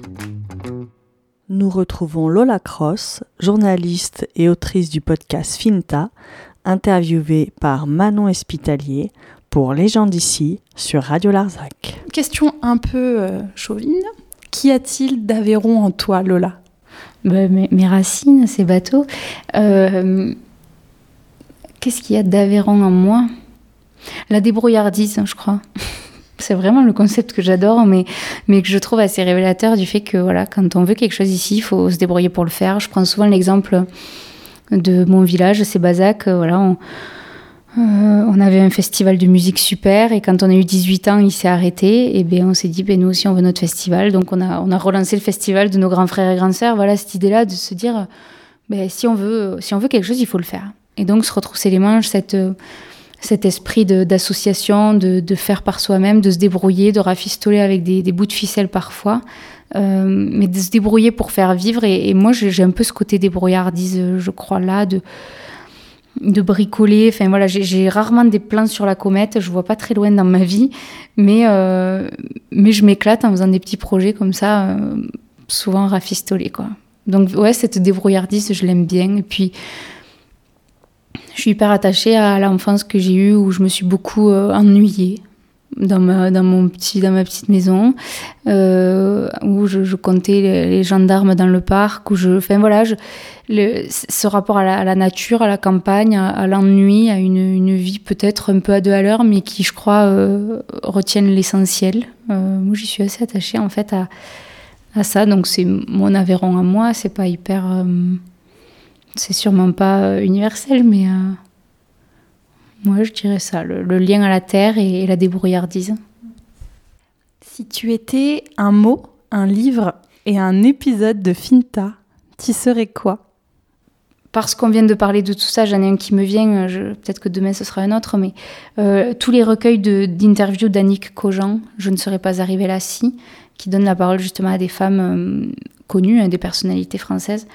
Nous retrouvons Lola Cross, journaliste et autrice du podcast Finta, interviewée par Manon Espitalier pour Les gens d'ici sur Radio Larzac. Question un peu euh, chauvine. Qu'y a-t-il d'Aveyron en toi, Lola ? bah, mes, mes racines, ces bateaux. Euh, qu'est-ce qu'il y a d'Aveyron en moi ? La débrouillardise, je crois. C'est vraiment le concept que j'adore, mais, mais que je trouve assez révélateur du fait que voilà, quand on veut quelque chose ici, il faut se débrouiller pour le faire. Je prends souvent l'exemple de mon village, c'est Bazac. Voilà, on, euh, on avait un festival de musique super et quand on a eu dix-huit ans, il s'est arrêté. Et bien, on s'est dit, ben, nous aussi, on veut notre festival. Donc, on a, on a relancé le festival de nos grands frères et grandes sœurs. Voilà, cette idée-là de se dire, ben, si on veut, si on veut quelque chose, il faut le faire. Et donc, se retrousser les manches, cette... cet esprit de, d'association, de, de faire par soi-même, de se débrouiller, de rafistoler avec des, des bouts de ficelle parfois, euh, mais de se débrouiller pour faire vivre. Et, et moi, j'ai, j'ai un peu ce côté débrouillardise, je crois, là, de, de bricoler. Enfin, voilà, j'ai, j'ai rarement des plans sur la comète, je vois pas très loin dans ma vie, mais, euh, mais je m'éclate en faisant des petits projets comme ça, euh, souvent rafistolés, quoi. Donc, ouais, cette débrouillardise, je l'aime bien. Et puis... je suis hyper attachée à l'enfance que j'ai eue où je me suis beaucoup euh, ennuyée dans ma, dans, mon petit, dans ma petite maison, euh, où je, je comptais les, les gendarmes dans le parc, où je, enfin voilà, je, le, ce rapport à la, à la nature, à la campagne, à, à l'ennui, à une, une vie peut-être un peu à deux à l'heure, mais qui, je crois, euh, retiennent l'essentiel. Euh, moi, j'y suis assez attachée en fait à, à ça, donc c'est mon Aveyron à moi, c'est pas hyper... Euh, c'est sûrement pas universel, mais euh, moi je dirais ça, le, le lien à la terre et, et la débrouillardise. Si tu étais un mot, un livre et un épisode de Finta, tu serais quoi ? Parce qu'on vient de parler de tout ça, j'en ai un qui me vient, je, peut-être que demain ce sera un autre, mais euh, tous les recueils de, d'interviews d'Annick Cogent, Je ne serais pas arrivée là si, qui donnent la parole justement à des femmes euh, connues, hein, des personnalités françaises.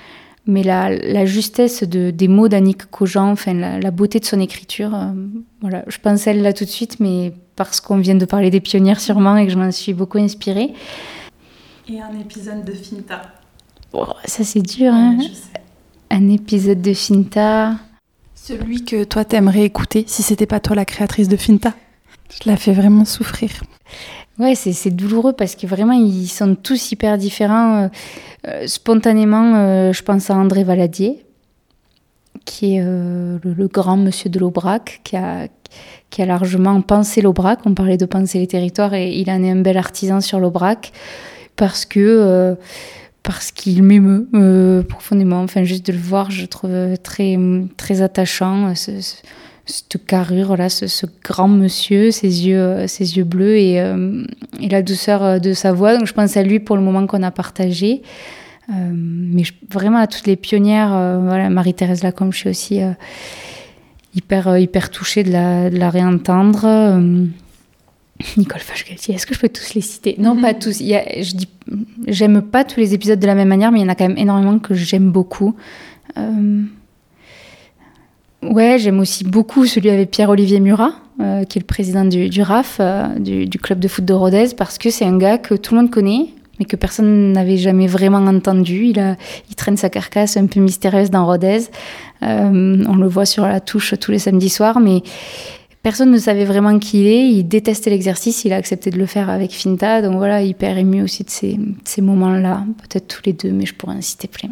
Mais la, la justesse de, des mots d'Annick Cogent, enfin, la, la beauté de son écriture, euh, voilà, je pense à elle là tout de suite, mais parce qu'on vient de parler des pionnières sûrement et que je m'en suis beaucoup inspirée. Et un épisode de Finta. Oh, ça c'est dur, hein. Ouais, je sais. Un épisode de Finta. Celui que toi t'aimerais écouter si c'était pas toi la créatrice de Finta. Je la fais vraiment souffrir. Ouais, c'est, c'est douloureux parce que vraiment ils sont tous hyper différents. Euh, spontanément, euh, je pense à André Valadier, qui est euh, le, le grand monsieur de l'Aubrac, qui a, qui a largement pensé l'Aubrac. On parlait de penser les territoires et il en est un bel artisan sur l'Aubrac parce que euh, parce qu'il m'émeut euh, profondément. Enfin, juste de le voir, je trouve très très attachant. Ce, ce, cette carrure là, ce, ce grand monsieur, ses yeux, ses yeux bleus et, euh, et la douceur de sa voix. Donc je pense à lui pour le moment qu'on a partagé. Euh, mais je, vraiment à toutes les pionnières, euh, voilà, Marie-Thérèse Lacombe, je suis aussi euh, hyper, euh, hyper touchée de la, de la réentendre. Euh, Nicole Fage-Galtier, est-ce que je peux tous les citer ? Non, pas tous. Il y a, je dis, j'aime pas tous les épisodes de la même manière, mais il y en a quand même énormément que j'aime beaucoup. Euh, Ouais, j'aime aussi beaucoup celui avec Pierre-Olivier Murat, euh, qui est le président du, du R A F, euh, du, du club de foot de Rodez, parce que c'est un gars que tout le monde connaît, mais que personne n'avait jamais vraiment entendu. Il, a, il traîne sa carcasse un peu mystérieuse dans Rodez. Euh, on le voit sur la touche tous les samedis soirs, mais personne ne savait vraiment qui il est. Il détestait l'exercice, il a accepté de le faire avec Finta. Donc voilà, hyper ému aussi de ces, de ces moments-là. Peut-être tous les deux, mais je pourrais en citer plein.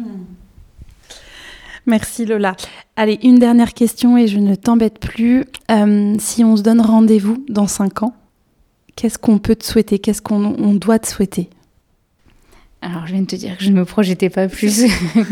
Merci Lola. Allez, une dernière question et je ne t'embête plus. Euh, si on se donne rendez-vous dans cinq ans, qu'est-ce qu'on peut te souhaiter ? Qu'est-ce qu'on on doit te souhaiter ? Alors, je viens de te dire que je ne me projetais pas plus.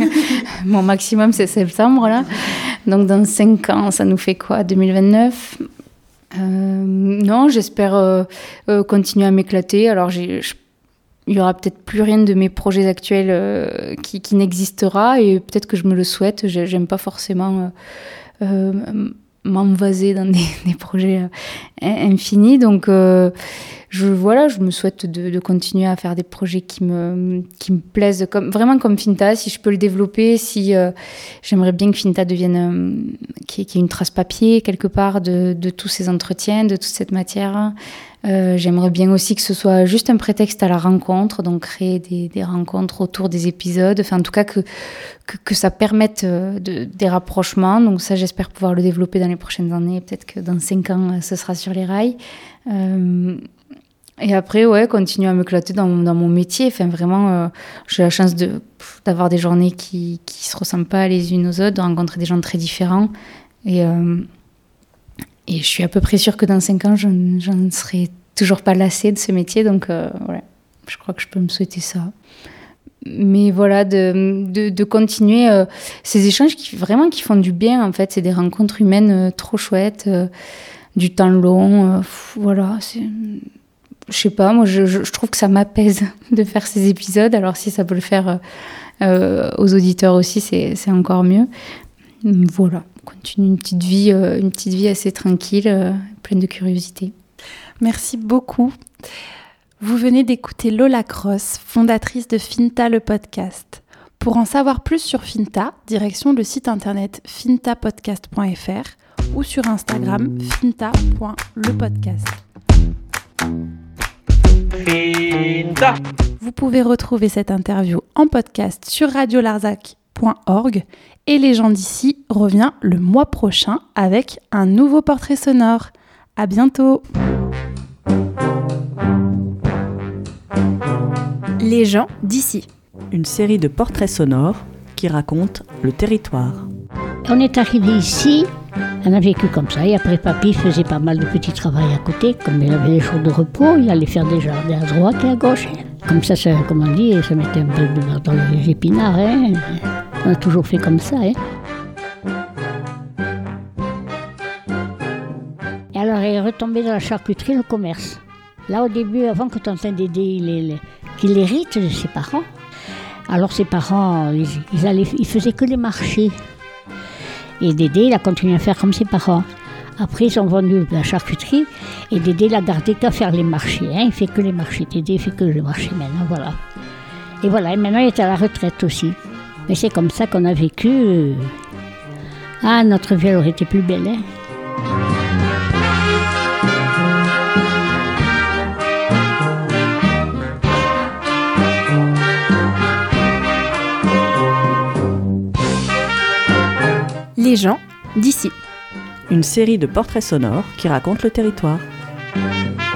Mon maximum, c'est septembre, là. Donc, dans cinq ans, ça nous fait quoi ? deux mille vingt-neuf ? euh, Non, j'espère euh, euh, continuer à m'éclater. Alors, j'ai... Je... il n'y aura peut-être plus rien de mes projets actuels euh, qui, qui n'existera et peut-être que je me le souhaite. J'aime pas forcément euh, euh, m'envaser dans des, des projets euh, infinis. Donc, euh, je, voilà, je me souhaite de, de continuer à faire des projets qui me, qui me plaisent, comme, vraiment comme Finta, si je peux le développer. Si, euh, j'aimerais bien que Finta devienne, euh, qu'il y ait une trace papier quelque part de, de tous ces entretiens, de toute cette matière. Euh, j'aimerais bien aussi que ce soit juste un prétexte à la rencontre, donc créer des, des rencontres autour des épisodes, enfin en tout cas que, que, que ça permette de, des rapprochements, donc ça j'espère pouvoir le développer dans les prochaines années, peut-être que dans cinq ans ce sera sur les rails. Euh, et après, ouais, continuer à m'éclater dans, dans mon métier, enfin vraiment, euh, j'ai la chance de, d'avoir des journées qui qui se ressemblent pas les unes aux autres, de rencontrer des gens très différents, et... Euh, Et je suis à peu près sûre que dans cinq ans, je, je ne serai toujours pas lassée de ce métier. Donc, euh, voilà, je crois que je peux me souhaiter ça. Mais voilà, de, de, de continuer euh, ces échanges qui, vraiment, qui font du bien, en fait. C'est des rencontres humaines euh, trop chouettes, euh, du temps long. Euh, voilà, c'est... Je sais pas, moi, je, je, je trouve que ça m'apaise de faire ces épisodes. Alors, si ça peut le faire euh, aux auditeurs aussi, c'est, c'est encore mieux. Voilà, on continue une petite vie, euh, une petite vie assez tranquille, euh, pleine de curiosité. Merci beaucoup. Vous venez d'écouter Lola Cross, fondatrice de Finta le podcast. Pour en savoir plus sur Finta, direction le site internet finta podcast point f r ou sur Instagram finta point le podcast. Finta. Vous pouvez retrouver cette interview en podcast sur radio larzac point org et Les gens d'ici revient le mois prochain avec un nouveau portrait sonore. À bientôt. Les gens d'ici. Une série de portraits sonores qui racontent le territoire. On est arrivé ici, on a vécu comme ça, et après papy faisait pas mal de petits travaux à côté, comme il avait les jours de repos, il allait faire des jardins à droite et à gauche. Comme ça, ça comme on dit, ça mettait un peu de beurre dans les épinards. Hein. On a toujours fait comme ça. Hein. Et alors, il est retombé dans la charcuterie, le commerce. Là, au début, avant que Tantin Dédé il, il, qu'il hérite de ses parents, alors ses parents, ils, ils, allaient, ils faisaient que les marchés. Et Dédé, il a continué à faire comme ses parents. Après, ils ont vendu la charcuterie et Dédé l'a gardé qu'à faire les marchés. Hein. Il fait que les marchés. Dédé fait que les marchés maintenant, voilà. Et voilà, et maintenant il est à la retraite aussi. Mais c'est comme ça qu'on a vécu. Ah, notre vie, elle aurait été plus belle, hein. Les gens d'ici. Une série de portraits sonores qui racontent le territoire.